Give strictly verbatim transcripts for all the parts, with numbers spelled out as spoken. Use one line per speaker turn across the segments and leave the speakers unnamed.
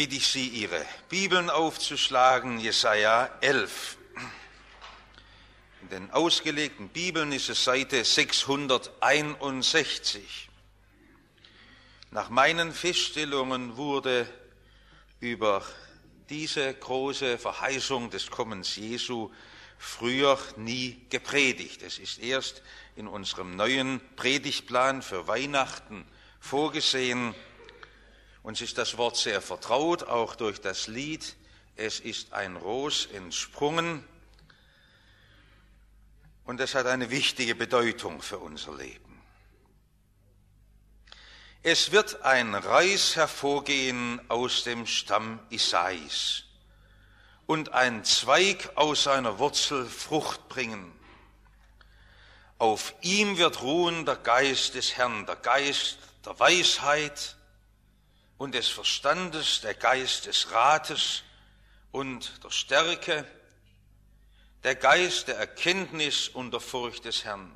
bitte ich Sie, Ihre Bibeln aufzuschlagen, Jesaja elf. In den ausgelegten Bibeln ist es Seite sechshunderteinundsechzig. Nach meinen Feststellungen wurde über diese große Verheißung des Kommens Jesu früher nie gepredigt. Es ist erst in unserem neuen Predigtplan für Weihnachten vorgesehen. Uns ist das Wort sehr vertraut, auch durch das Lied Es ist ein Ros entsprungen. Und das hat eine wichtige Bedeutung für unser Leben. Es wird ein Reis hervorgehen aus dem Stamm Isais und ein Zweig aus seiner Wurzel Frucht bringen. Auf ihm wird ruhen der Geist des Herrn, der Geist der Weisheit und des Verstandes, der Geist des Rates und der Stärke, der Geist der Erkenntnis und der Furcht des Herrn.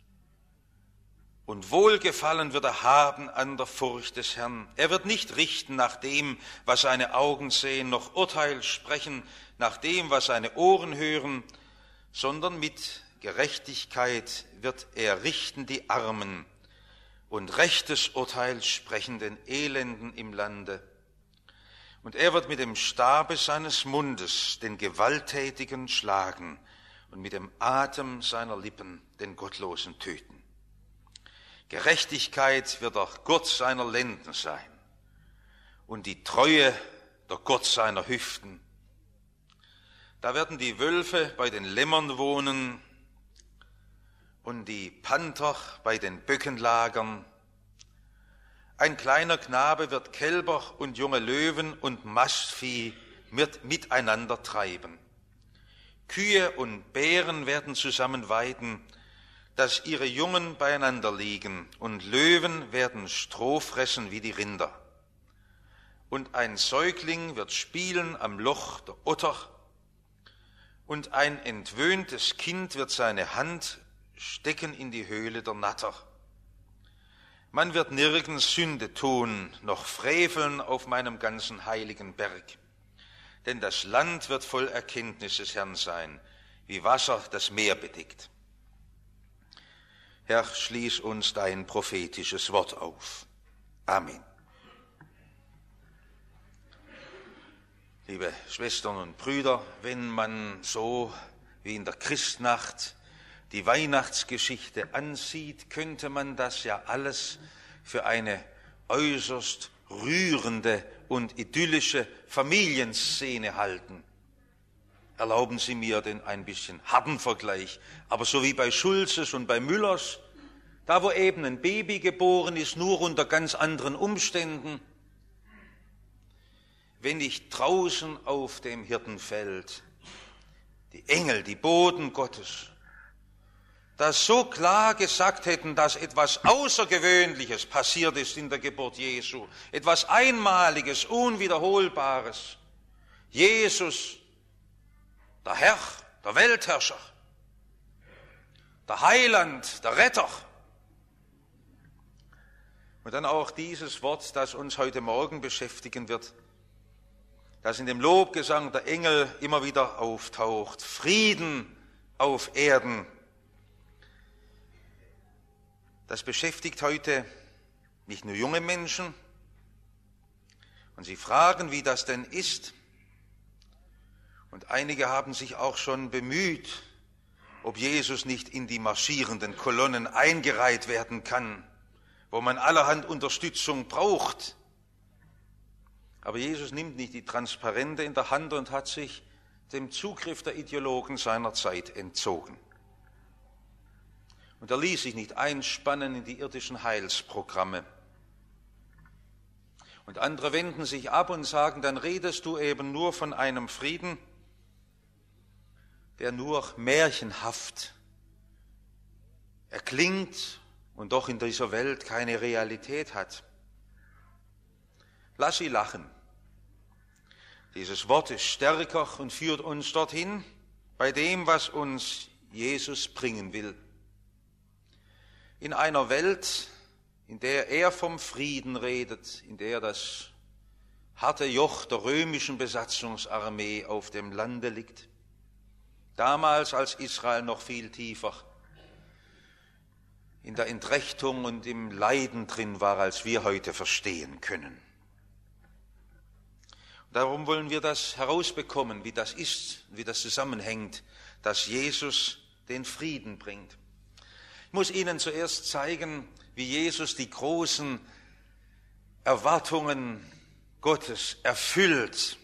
Und Wohlgefallen wird er haben an der Furcht des Herrn. Er wird nicht richten nach dem, was seine Augen sehen, noch Urteil sprechen nach dem, was seine Ohren hören, sondern mit Gerechtigkeit wird er richten die Armen und rechtes Urteil sprechen den Elenden im Lande. Und er wird mit dem Stabe seines Mundes den Gewalttätigen schlagen und mit dem Atem seiner Lippen den Gottlosen töten. Gerechtigkeit wird der Gurt seiner Lenden sein und die Treue der Gurt seiner Hüften. Da werden die Wölfe bei den Lämmern wohnen und die Panther bei den Böcken lagern. Ein kleiner Knabe wird Kälber und junge Löwen und Mastvieh miteinander treiben. Kühe und Bären werden zusammen weiden, dass ihre Jungen beieinander liegen, und Löwen werden Stroh fressen wie die Rinder. Und ein Säugling wird spielen am Loch der Otter, und ein entwöhntes Kind wird seine Hand stecken in die Höhle der Natter. Man wird nirgends Sünde tun, noch freveln auf meinem ganzen heiligen Berg. Denn das Land wird voll Erkenntnis des Herrn sein, wie Wasser das Meer bedeckt. Herr, schließ uns dein prophetisches Wort auf. Amen. Liebe Schwestern und Brüder, wenn man so wie in der Christnacht die Weihnachtsgeschichte ansieht, könnte man das ja alles für eine äußerst rührende und idyllische Familienszene halten. Erlauben Sie mir den ein bisschen harten Vergleich, aber so wie bei Schulzes und bei Müllers, da wo eben ein Baby geboren ist, nur unter ganz anderen Umständen. Wenn ich draußen auf dem Hirtenfeld die Engel, die Boten Gottes, das so klar gesagt hätten, dass etwas Außergewöhnliches passiert ist in der Geburt Jesu, etwas Einmaliges, Unwiederholbares. Jesus, der Herr, der Weltherrscher, der Heiland, der Retter. Und dann auch dieses Wort, das uns heute Morgen beschäftigen wird, das in dem Lobgesang der Engel immer wieder auftaucht. Frieden auf Erden. Das beschäftigt heute nicht nur junge Menschen. Und sie fragen, wie das denn ist. Und einige haben sich auch schon bemüht, ob Jesus nicht in die marschierenden Kolonnen eingereiht werden kann, wo man allerhand Unterstützung braucht. Aber Jesus nimmt nicht die Transparente in der Hand und hat sich dem Zugriff der Ideologen seiner Zeit entzogen. Und er ließ sich nicht einspannen in die irdischen Heilsprogramme. Und andere wenden sich ab und sagen, dann redest du eben nur von einem Frieden, der nur märchenhaft erklingt und doch in dieser Welt keine Realität hat. Lass sie lachen. Dieses Wort ist stärker und führt uns dorthin, bei dem, was uns Jesus bringen will. In einer Welt, in der er vom Frieden redet, in der das harte Joch der römischen Besatzungsarmee auf dem Lande liegt. Damals, als Israel noch viel tiefer in der Entrechtung und im Leiden drin war, als wir heute verstehen können. Darum wollen wir das herausbekommen, wie das ist, wie das zusammenhängt, dass Jesus den Frieden bringt. Ich muss Ihnen zuerst zeigen, wie Jesus die großen Erwartungen Gottes erfüllt.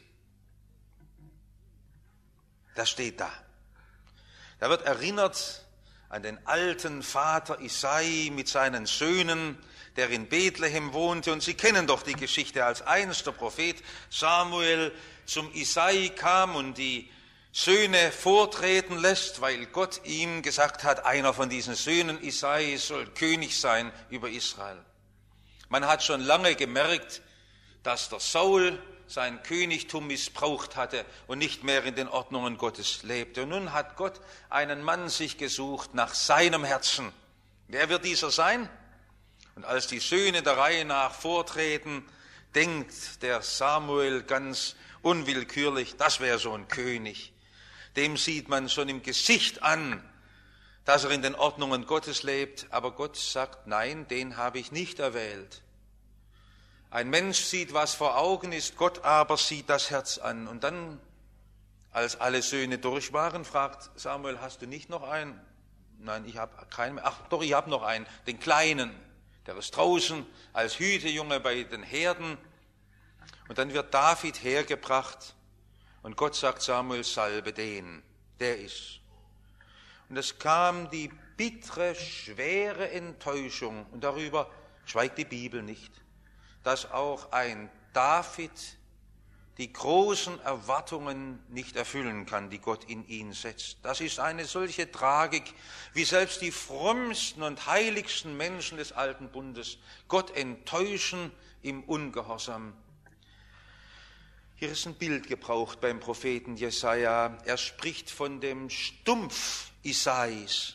Das steht da. Da wird erinnert an den alten Vater Isai mit seinen Söhnen, der in Bethlehem wohnte. Und Sie kennen doch die Geschichte, als einst der Prophet Samuel zum Isai kam und die Söhne vortreten lässt, weil Gott ihm gesagt hat, einer von diesen Söhnen Isai soll König sein über Israel. Man hat schon lange gemerkt, dass der Saul sein Königtum missbraucht hatte und nicht mehr in den Ordnungen Gottes lebte. Und nun hat Gott einen Mann sich gesucht nach seinem Herzen. Wer wird dieser sein? Und als die Söhne der Reihe nach vortreten, denkt der Samuel ganz unwillkürlich, das wäre so ein König. Dem sieht man schon im Gesicht an, dass er in den Ordnungen Gottes lebt. Aber Gott sagt, nein, den habe ich nicht erwählt. Ein Mensch sieht, was vor Augen ist, Gott aber sieht das Herz an. Und dann, als alle Söhne durch waren, fragt Samuel, hast du nicht noch einen? Nein, ich habe keinen mehr. Ach doch, ich habe noch einen, den Kleinen. Der ist draußen als Hütejunge bei den Herden. Und dann wird David hergebracht. Und Gott sagt Samuel, salbe den, der ist. Und es kam die bittere, schwere Enttäuschung. Und darüber schweigt die Bibel nicht, dass auch ein David die großen Erwartungen nicht erfüllen kann, die Gott in ihn setzt. Das ist eine solche Tragik, wie selbst die frommsten und heiligsten Menschen des Alten Bundes Gott enttäuschen im Ungehorsam. Hier ist ein Bild gebraucht beim Propheten Jesaja. Er spricht von dem Stumpf Isais.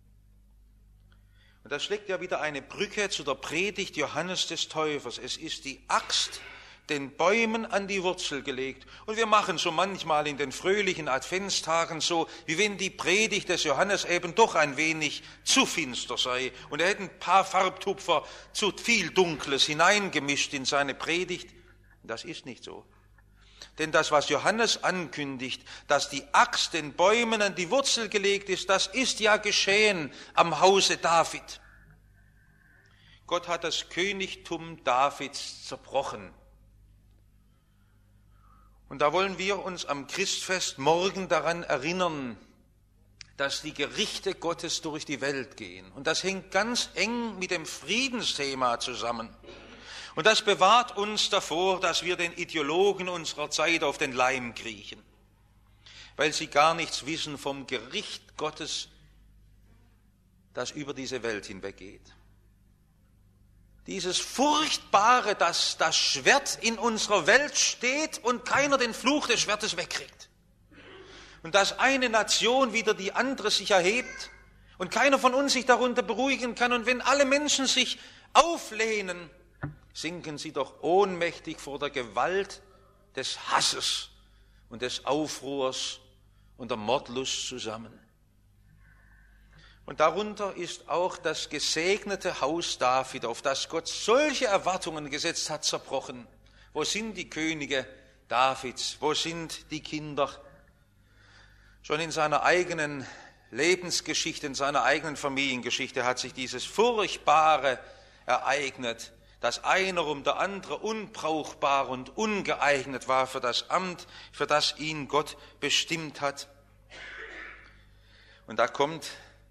Und das schlägt ja wieder eine Brücke zu der Predigt Johannes des Täufers. Es ist die Axt den Bäumen an die Wurzel gelegt. Und wir machen so manchmal in den fröhlichen Adventstagen so, wie wenn die Predigt des Johannes eben doch ein wenig zu finster sei. Und er hätte ein paar Farbtupfer zu viel Dunkles hineingemischt in seine Predigt. Das ist nicht so. Denn das, was Johannes ankündigt, dass die Axt den Bäumen an die Wurzel gelegt ist, das ist ja geschehen am Hause David. Gott hat das Königtum Davids zerbrochen. Und da wollen wir uns am Christfest morgen daran erinnern, dass die Gerichte Gottes durch die Welt gehen. Und das hängt ganz eng mit dem Friedensthema zusammen. Und das bewahrt uns davor, dass wir den Ideologen unserer Zeit auf den Leim kriechen, weil sie gar nichts wissen vom Gericht Gottes, das über diese Welt hinweggeht. Dieses Furchtbare, dass das Schwert in unserer Welt steht und keiner den Fluch des Schwertes wegkriegt. Und dass eine Nation wieder die andere sich erhebt und keiner von uns sich darunter beruhigen kann. Und wenn alle Menschen sich auflehnen, sinken sie doch ohnmächtig vor der Gewalt des Hasses und des Aufruhrs und der Mordlust zusammen. Und darunter ist auch das gesegnete Haus David, auf das Gott solche Erwartungen gesetzt hat, zerbrochen. Wo sind die Könige Davids? Wo sind die Kinder? Schon in seiner eigenen Lebensgeschichte, in seiner eigenen Familiengeschichte hat sich dieses Furchtbare ereignet, dass einer um der andere unbrauchbar und ungeeignet war für das Amt, für das ihn Gott bestimmt hat. Und da kommt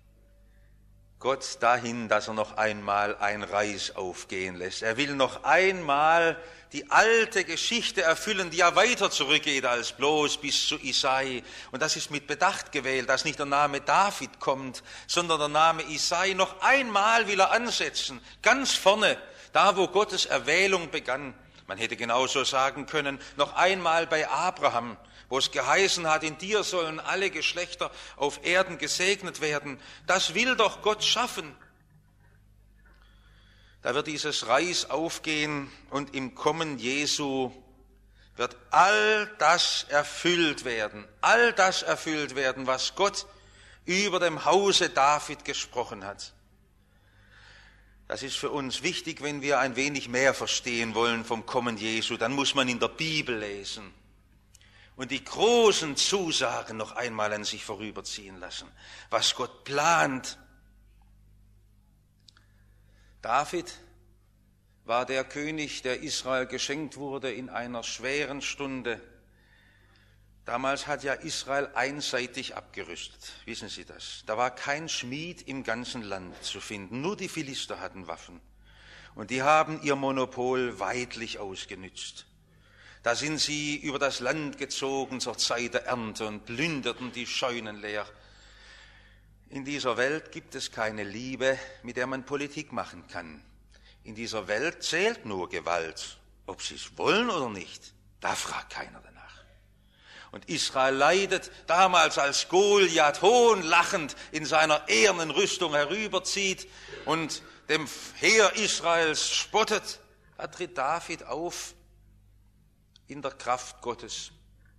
Gott dahin, dass er noch einmal ein Reis aufgehen lässt. Er will noch einmal die alte Geschichte erfüllen, die ja weiter zurückgeht als bloß bis zu Isai. Und das ist mit Bedacht gewählt, dass nicht der Name David kommt, sondern der Name Isai. Noch einmal will er ansetzen, ganz vorne, da wo Gottes Erwählung begann. Man hätte genauso sagen können, noch einmal bei Abraham, wo es geheißen hat, in dir sollen alle Geschlechter auf Erden gesegnet werden. Das will doch Gott schaffen. Da wird dieses Reis aufgehen und im Kommen Jesu wird all das erfüllt werden, all das erfüllt werden, was Gott über dem Hause David gesprochen hat. Das ist für uns wichtig, wenn wir ein wenig mehr verstehen wollen vom Kommen Jesu, dann muss man in der Bibel lesen und die großen Zusagen noch einmal an sich vorüberziehen lassen, was Gott plant. David war der König, der Israel geschenkt wurde in einer schweren Stunde. Damals hat ja Israel einseitig abgerüstet, wissen Sie das? Da war kein Schmied im ganzen Land zu finden, nur die Philister hatten Waffen. Und die haben ihr Monopol weidlich ausgenützt. Da sind sie über das Land gezogen zur Zeit der Ernte und plünderten die Scheunen leer. In dieser Welt gibt es keine Liebe, mit der man Politik machen kann. In dieser Welt zählt nur Gewalt, ob sie es wollen oder nicht. Da fragt keiner danach. Und Israel leidet damals, als Goliath hohnlachend in seiner ehernen Rüstung herüberzieht und dem Heer Israels spottet, da tritt David auf in der Kraft Gottes.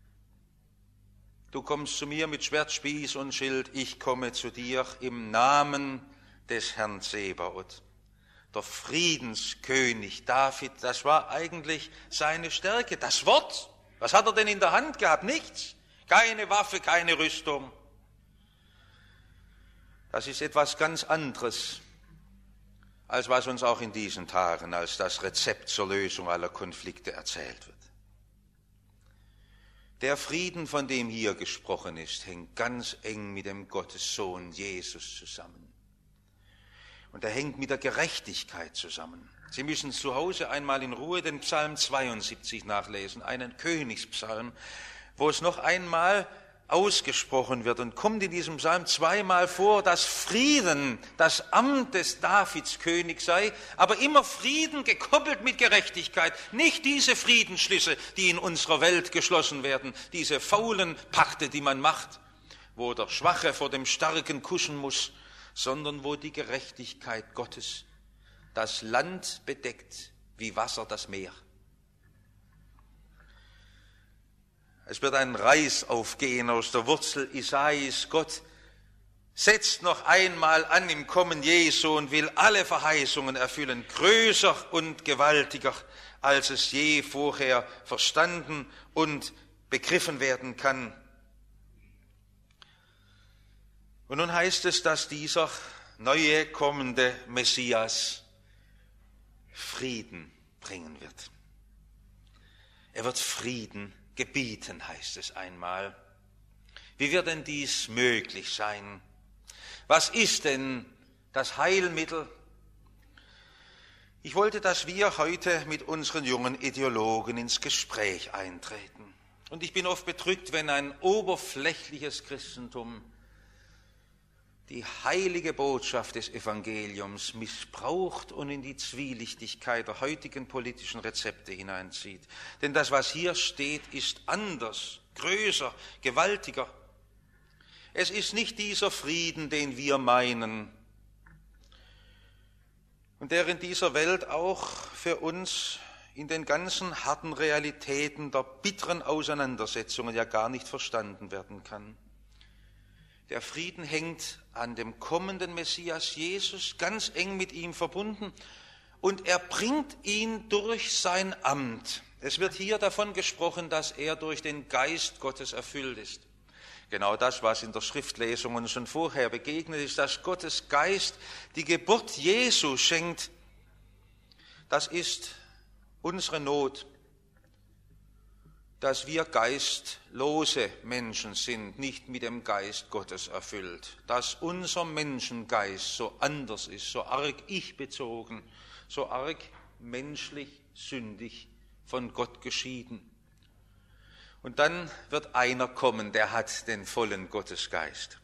Du kommst zu mir mit Schwert, Spieß und Schild, ich komme zu dir im Namen des Herrn Zebaoth. Der Friedenskönig David, das war eigentlich seine Stärke, das Wort. Was hat er denn in der Hand gehabt? Nichts. Keine Waffe, keine Rüstung. Das ist etwas ganz anderes, als was uns auch in diesen Tagen als das Rezept zur Lösung aller Konflikte erzählt wird. Der Frieden, von dem hier gesprochen ist, hängt ganz eng mit dem Gottessohn Jesus zusammen. Und er hängt mit der Gerechtigkeit zusammen. Sie müssen zu Hause einmal in Ruhe den Psalm zweiundsiebzig nachlesen, einen Königspsalm, wo es noch einmal ausgesprochen wird und kommt in diesem Psalm zweimal vor, dass Frieden das Amt des Davids König sei, aber immer Frieden gekoppelt mit Gerechtigkeit. Nicht diese Friedensschlüsse, die in unserer Welt geschlossen werden, diese faulen Pakte, die man macht, wo der Schwache vor dem Starken kuschen muss, sondern wo die Gerechtigkeit Gottes das Land bedeckt, wie Wasser das Meer. Es wird ein Reis aufgehen aus der Wurzel Isais. Gott setzt noch einmal an im Kommen Jesu und will alle Verheißungen erfüllen, größer und gewaltiger, als es je vorher verstanden und begriffen werden kann. Und nun heißt es, dass dieser neue kommende Messias Frieden bringen wird. Er wird Frieden gebieten, heißt es einmal. Wie wird denn dies möglich sein? Was ist denn das Heilmittel? Ich wollte, dass wir heute mit unseren jungen Ideologen ins Gespräch eintreten. Und ich bin oft bedrückt, wenn ein oberflächliches Christentum die heilige Botschaft des Evangeliums missbraucht und in die Zwielichtigkeit der heutigen politischen Rezepte hineinzieht. Denn das, was hier steht, ist anders, größer, gewaltiger. Es ist nicht dieser Frieden, den wir meinen und der in dieser Welt auch für uns in den ganzen harten Realitäten der bitteren Auseinandersetzungen ja gar nicht verstanden werden kann. Der Frieden hängt an dem kommenden Messias Jesus, ganz eng mit ihm verbunden, und er bringt ihn durch sein Amt. Es wird hier davon gesprochen, dass er durch den Geist Gottes erfüllt ist. Genau das, was in der Schriftlesung uns schon vorher begegnet ist, dass Gottes Geist die Geburt Jesu schenkt. Das ist unsere Not, dass wir geistlose Menschen sind, nicht mit dem Geist Gottes erfüllt, dass unser Menschengeist so anders ist, so arg ich-bezogen, so arg menschlich, sündig, von Gott geschieden. Und dann wird einer kommen, der hat den vollen Gottesgeist.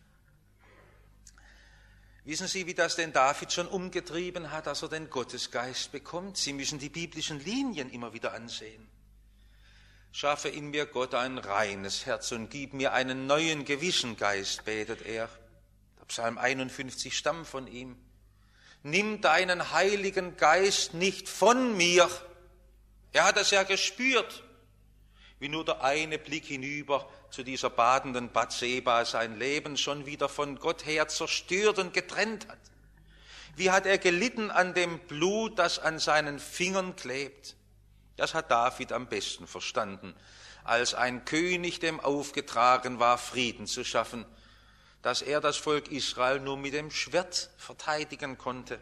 Wissen Sie, wie das den David schon umgetrieben hat, dass er den Gottesgeist bekommt? Sie müssen die biblischen Linien immer wieder ansehen. Schaffe in mir, Gott, ein reines Herz und gib mir einen neuen Gewissengeist, betet er. Der Psalm einundfünfzig stammt von ihm. Nimm deinen Heiligen Geist nicht von mir. Er hat das ja gespürt. wie nur der eine Blick hinüber zu dieser badenden Bathseba sein Leben schon wieder von Gott her zerstört und getrennt hat. Wie hat er gelitten an dem Blut, das an seinen Fingern klebt? Das hat David am besten verstanden, als ein König, dem aufgetragen war, Frieden zu schaffen, dass er das Volk Israel nur mit dem Schwert verteidigen konnte.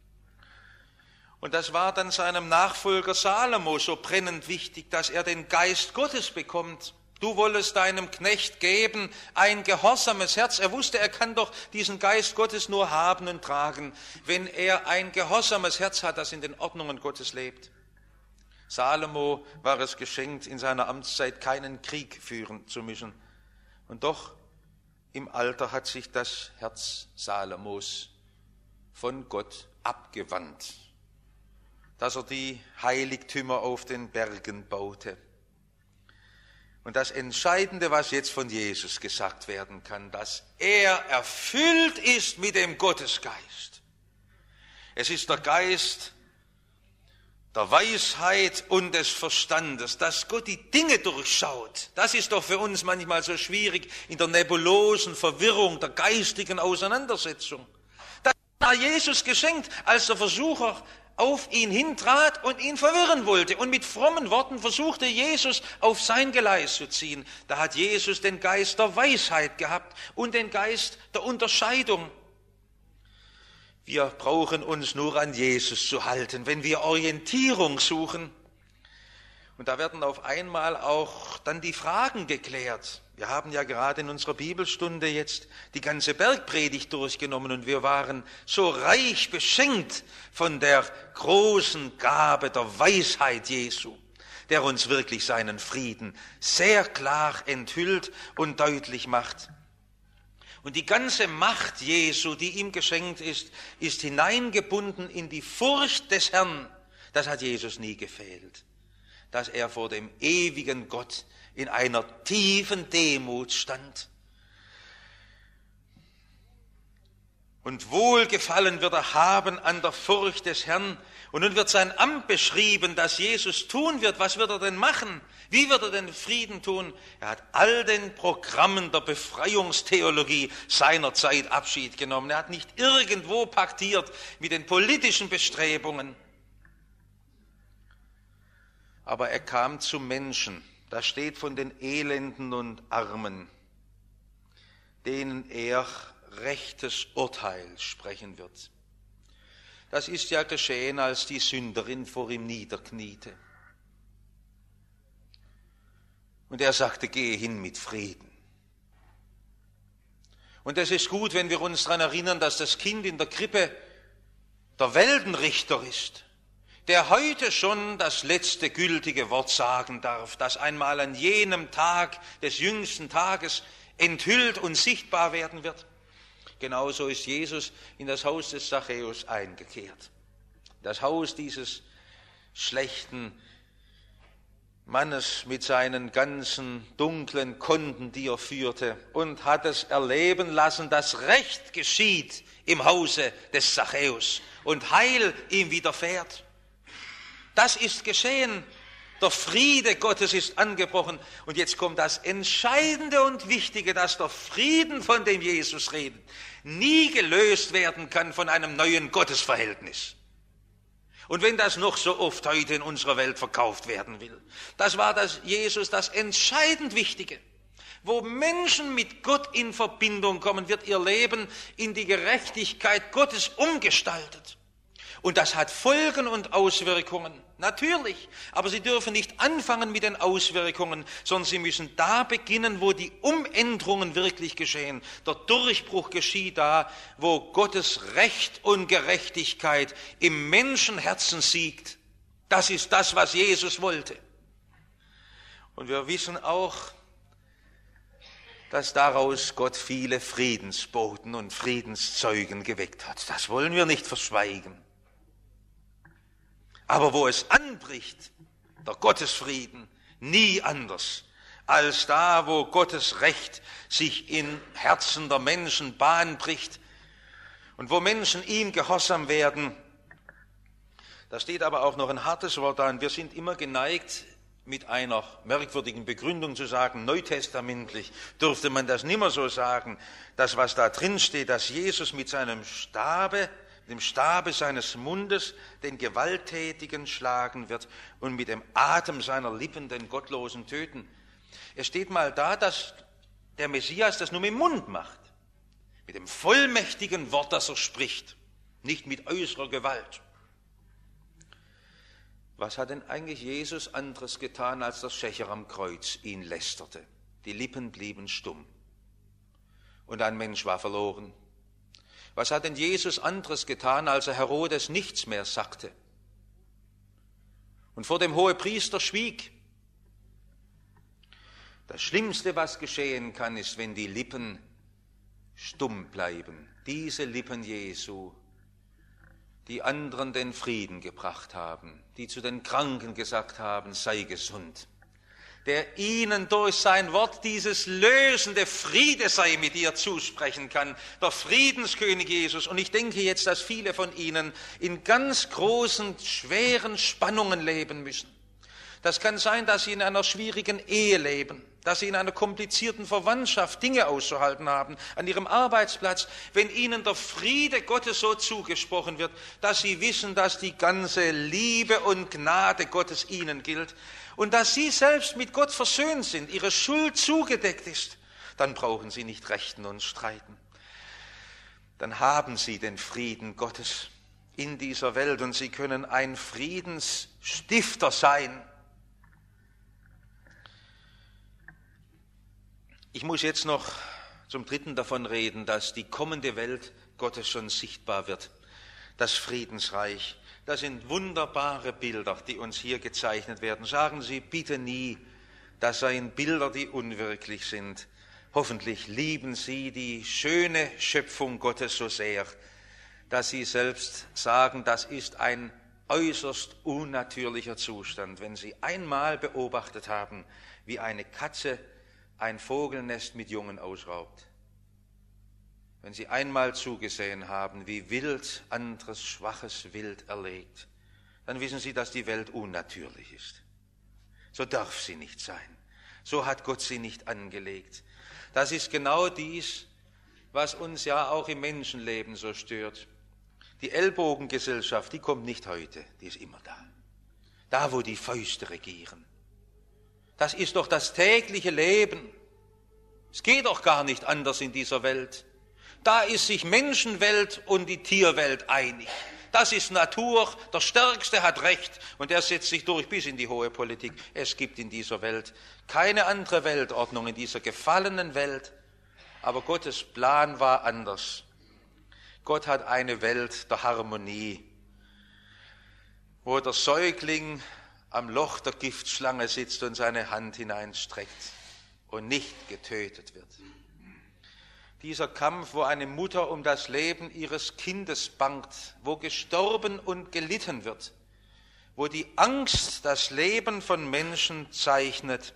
Und das war dann seinem Nachfolger Salomo so brennend wichtig, dass er den Geist Gottes bekommt. Du wollest deinem Knecht geben ein gehorsames Herz. Er wusste, er kann doch diesen Geist Gottes nur haben und tragen, wenn er ein gehorsames Herz hat, das in den Ordnungen Gottes lebt. Salomo war es geschenkt, in seiner Amtszeit keinen Krieg führen zu müssen. Und doch im Alter hat sich das Herz Salomos von Gott abgewandt, dass er die Heiligtümer auf den Bergen baute. Und das Entscheidende, was jetzt von Jesus gesagt werden kann, dass er erfüllt ist mit dem Gottesgeist. Es ist der Geist der Weisheit und des Verstandes, dass Gott die Dinge durchschaut. Das ist doch für uns manchmal so schwierig in der nebulosen Verwirrung der geistigen Auseinandersetzung. Das war Jesus geschenkt, als der Versucher auf ihn hintrat und ihn verwirren wollte. Und mit frommen Worten versuchte Jesus auf sein Geleis zu ziehen. Da hat Jesus den Geist der Weisheit gehabt und den Geist der Unterscheidung. Wir brauchen uns nur an Jesus zu halten, wenn wir Orientierung suchen. Und da werden auf einmal auch dann die Fragen geklärt. Wir haben ja gerade in unserer Bibelstunde jetzt die ganze Bergpredigt durchgenommen und wir waren so reich beschenkt von der großen Gabe der Weisheit Jesu, der uns wirklich seinen Frieden sehr klar enthüllt und deutlich macht. Und die ganze Macht Jesu, die ihm geschenkt ist, ist hineingebunden in die Furcht des Herrn. Das hat Jesus nie gefehlt, dass er vor dem ewigen Gott in einer tiefen Demut stand. Und Wohlgefallen wird er haben an der Furcht des Herrn. Und nun wird sein Amt beschrieben, das Jesus tun wird. Was wird er denn machen? Wie wird er denn Frieden tun? Er hat all den Programmen der Befreiungstheologie seiner Zeit Abschied genommen. Er hat nicht irgendwo paktiert mit den politischen Bestrebungen. Aber er kam zu Menschen. Da steht von den Elenden und Armen, denen er rechtes Urteil sprechen wird. Das ist ja geschehen, als die Sünderin vor ihm niederkniete. Und er sagte, gehe hin mit Frieden. Und es ist gut, wenn wir uns daran erinnern, dass das Kind in der Krippe der Weltenrichter ist, der heute schon das letzte gültige Wort sagen darf, das einmal an jenem Tag des jüngsten Tages enthüllt und sichtbar werden wird. Genauso ist Jesus in das Haus des Zachäus eingekehrt. Das Haus dieses schlechten Mannes mit seinen ganzen dunklen Konten, die er führte, und hat es erleben lassen, dass Recht geschieht im Hause des Zachäus und Heil ihm widerfährt. Das ist geschehen. Der Friede Gottes ist angebrochen. Und jetzt kommt das Entscheidende und Wichtige, dass der Frieden, von dem Jesus redet, nie gelöst werden kann von einem neuen Gottesverhältnis. Und wenn das noch so oft heute in unserer Welt verkauft werden will, das war das Jesus das entscheidend Wichtige. Wo Menschen mit Gott in Verbindung kommen, wird ihr Leben in die Gerechtigkeit Gottes umgestaltet. Und das hat Folgen und Auswirkungen, natürlich. Aber Sie dürfen nicht anfangen mit den Auswirkungen, sondern Sie müssen da beginnen, wo die Umänderungen wirklich geschehen. Der Durchbruch geschieht da, wo Gottes Recht und Gerechtigkeit im Menschenherzen siegt. Das ist das, was Jesus wollte. Und wir wissen auch, dass daraus Gott viele Friedensboten und Friedenszeugen geweckt hat. Das wollen wir nicht verschweigen. Aber wo es anbricht, der Gottesfrieden, nie anders, als da, wo Gottes Recht sich in Herzen der Menschen Bahn bricht und wo Menschen ihm gehorsam werden. Da steht aber auch noch ein hartes Wort da, und wir sind immer geneigt, mit einer merkwürdigen Begründung zu sagen, neutestamentlich dürfte man das nimmer so sagen, das, was da drin steht, dass Jesus mit seinem Stabe, dem Stabe seines Mundes den Gewalttätigen schlagen wird und mit dem Atem seiner Lippen den Gottlosen töten. Es steht mal da, dass der Messias das nur mit dem Mund macht, mit dem vollmächtigen Wort, das er spricht, nicht mit äußerer Gewalt. Was hat denn eigentlich Jesus anderes getan, als das Schächer am Kreuz ihn lästerte? Die Lippen blieben stumm und ein Mensch war verloren. Was hat denn Jesus anderes getan, als er Herodes nichts mehr sagte und vor dem Hohepriester schwieg? Das Schlimmste, was geschehen kann, ist, wenn die Lippen stumm bleiben. Diese Lippen Jesu, die anderen den Frieden gebracht haben, die zu den Kranken gesagt haben, sei gesund, der ihnen durch sein Wort dieses lösende Friede sei mit dir zusprechen kann, der Friedenskönig Jesus. Und ich denke jetzt, dass viele von ihnen in ganz großen, schweren Spannungen leben müssen. Das kann sein, dass sie in einer schwierigen Ehe leben, dass sie in einer komplizierten Verwandtschaft Dinge auszuhalten haben, an ihrem Arbeitsplatz, wenn ihnen der Friede Gottes so zugesprochen wird, dass sie wissen, dass die ganze Liebe und Gnade Gottes ihnen gilt und dass sie selbst mit Gott versöhnt sind, ihre Schuld zugedeckt ist, dann brauchen sie nicht rechten und streiten. Dann haben sie den Frieden Gottes in dieser Welt und sie können ein Friedensstifter sein. Ich muss jetzt noch zum Dritten davon reden, dass die kommende Welt Gottes schon sichtbar wird. Das Friedensreich, das sind wunderbare Bilder, die uns hier gezeichnet werden. Sagen Sie bitte nie, das seien Bilder, die unwirklich sind. Hoffentlich lieben Sie die schöne Schöpfung Gottes so sehr, dass Sie selbst sagen, das ist ein äußerst unnatürlicher Zustand. Wenn Sie einmal beobachtet haben, wie eine Katze ein Vogelnest mit Jungen ausraubt. Wenn Sie einmal zugesehen haben, wie wild anderes schwaches Wild erlegt, dann wissen Sie, dass die Welt unnatürlich ist. So darf sie nicht sein. So hat Gott sie nicht angelegt. Das ist genau dies, was uns ja auch im Menschenleben so stört. Die Ellbogengesellschaft, die kommt nicht heute, die ist immer da. Da, wo die Fäuste regieren. Das ist doch das tägliche Leben. Es geht doch gar nicht anders in dieser Welt. Da ist sich Menschenwelt und die Tierwelt einig. Das ist Natur, der Stärkste hat Recht und der setzt sich durch bis in die hohe Politik. Es gibt in dieser Welt keine andere Weltordnung, in dieser gefallenen Welt. Aber Gottes Plan war anders. Gott hat eine Welt der Harmonie, wo der Säugling am Loch der Giftschlange sitzt und seine Hand hineinstreckt und nicht getötet wird. Dieser Kampf, wo eine Mutter um das Leben ihres Kindes bangt, wo gestorben und gelitten wird, wo die Angst das Leben von Menschen zeichnet.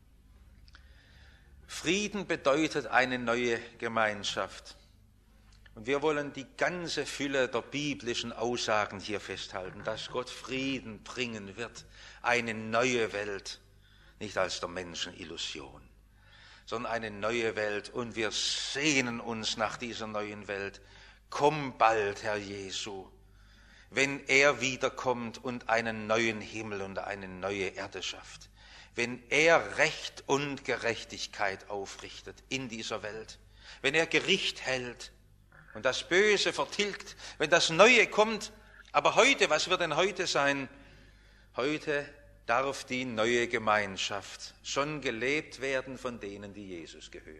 Frieden bedeutet eine neue Gemeinschaft. Und wir wollen die ganze Fülle der biblischen Aussagen hier festhalten, dass Gott Frieden bringen wird, eine neue Welt, nicht als der Menschen Illusion, sondern eine neue Welt. Und wir sehnen uns nach dieser neuen Welt. Komm bald, Herr Jesu, wenn er wiederkommt und einen neuen Himmel und eine neue Erde schafft. Wenn er Recht und Gerechtigkeit aufrichtet in dieser Welt. Wenn er Gericht hält und das Böse vertilgt, wenn das Neue kommt. Aber heute, was wird denn heute sein? Heute darf die neue Gemeinschaft schon gelebt werden von denen, die Jesus gehören.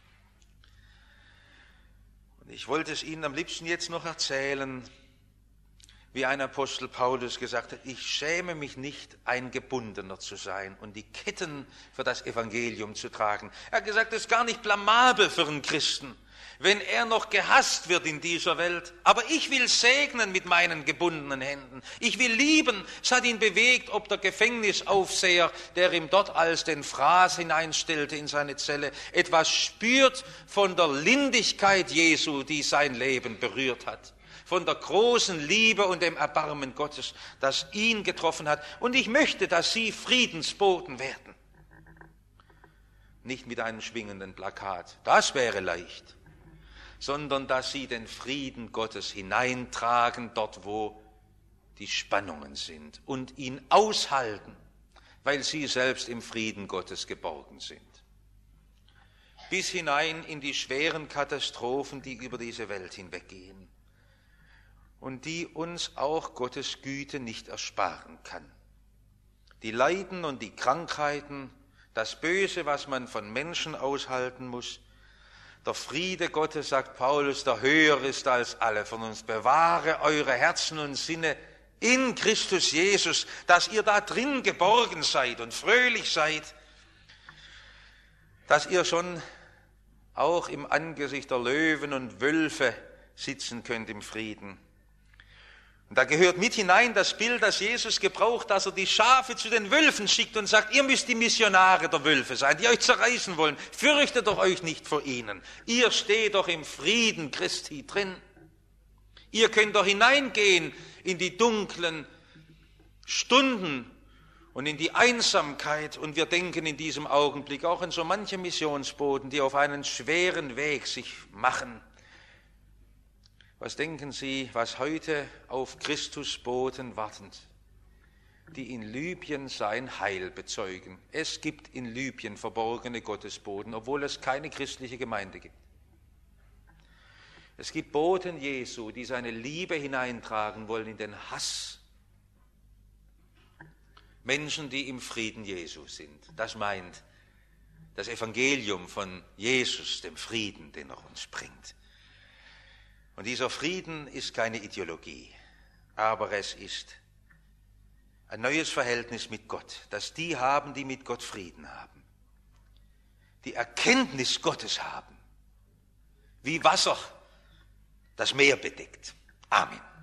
Und ich wollte es Ihnen am liebsten jetzt noch erzählen, wie ein Apostel Paulus gesagt hat, ich schäme mich nicht, ein Gebundener zu sein und die Ketten für das Evangelium zu tragen. Er hat gesagt, es ist gar nicht blamabel für einen Christen, wenn er noch gehasst wird in dieser Welt. Aber ich will segnen mit meinen gebundenen Händen. Ich will lieben. Es hat ihn bewegt, ob der Gefängnisaufseher, der ihm dort als den Fraß hineinstellte in seine Zelle, etwas spürt von der Lindigkeit Jesu, die sein Leben berührt hat. von der großen Liebe und dem Erbarmen Gottes, das ihn getroffen hat. Und ich möchte, dass Sie Friedensboten werden. Nicht mit einem schwingenden Plakat, das wäre leicht, sondern dass Sie den Frieden Gottes hineintragen, dort wo die Spannungen sind, und ihn aushalten, weil Sie selbst im Frieden Gottes geborgen sind. Bis hinein in die schweren Katastrophen, die über diese Welt hinweggehen und die uns auch Gottes Güte nicht ersparen kann. Die Leiden und die Krankheiten, das Böse, was man von Menschen aushalten muss. Der Friede Gottes, sagt Paulus, der höher ist als alle von uns. Bewahre eure Herzen und Sinne in Christus Jesus, dass ihr da drin geborgen seid und fröhlich seid, dass ihr schon auch im Angesicht der Löwen und Wölfe sitzen könnt im Frieden. Und da gehört mit hinein das Bild, das Jesus gebraucht, dass er die Schafe zu den Wölfen schickt und sagt, ihr müsst die Missionare der Wölfe sein, die euch zerreißen wollen. Fürchtet doch euch nicht vor ihnen. Ihr steht doch im Frieden Christi drin. Ihr könnt doch hineingehen in die dunklen Stunden und in die Einsamkeit. Und wir denken in diesem Augenblick auch an so manche Missionsboten, die auf einen schweren Weg sich machen. Was denken Sie, was heute auf Christusboten wartend, die in Libyen sein Heil bezeugen? Es gibt in Libyen verborgene Gottesboten, obwohl es keine christliche Gemeinde gibt. Es gibt Boten Jesu, die seine Liebe hineintragen wollen in den Hass. Menschen, die im Frieden Jesu sind. Das meint das Evangelium von Jesus, dem Frieden, den er uns bringt. Und dieser Frieden ist keine Ideologie, aber es ist ein neues Verhältnis mit Gott, das die haben, die mit Gott Frieden haben, die Erkenntnis Gottes haben, wie Wasser das Meer bedeckt. Amen.